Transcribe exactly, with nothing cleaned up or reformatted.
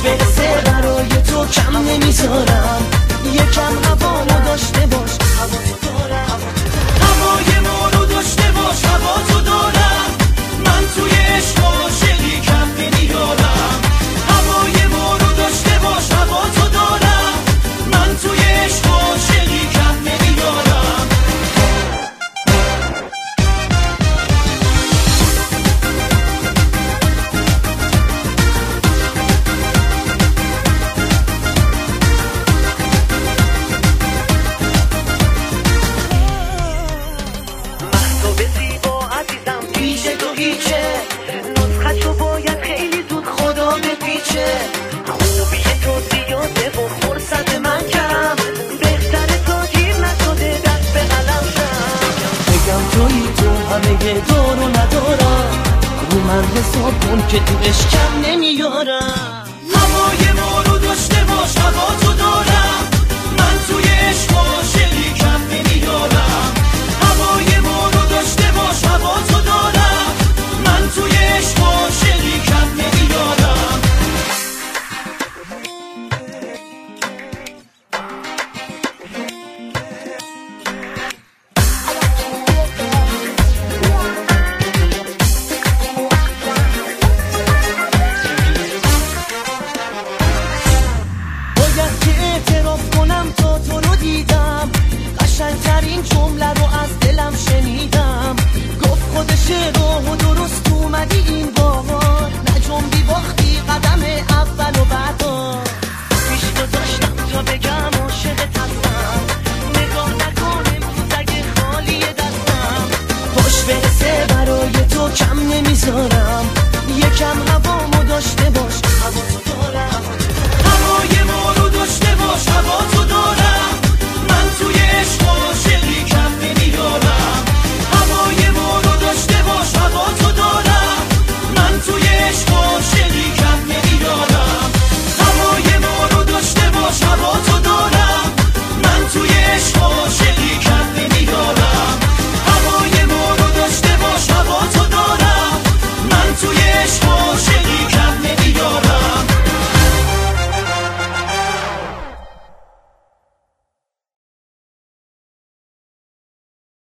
برسه برای تو کم نمیذارم. یکم هوامو داشته باش، هوا تو دارم. هوای ما رو داشته باش، هوا تو دارم. من توی عشق عاشقی کم نمیارم. هوای ما رو داشته باش، هوا تو دارم. من توی عشق عاشقی کم نمیارم. نسخه‌شو باید خیلی زود خدا بپیچه. خوبی تو زیاده و فرصت من کم، بهتره تا گیر نشده دست به قلم شم. بگم توی تو همه دارو ندارم، رو من حساب کن که تو عشقم نمیارم.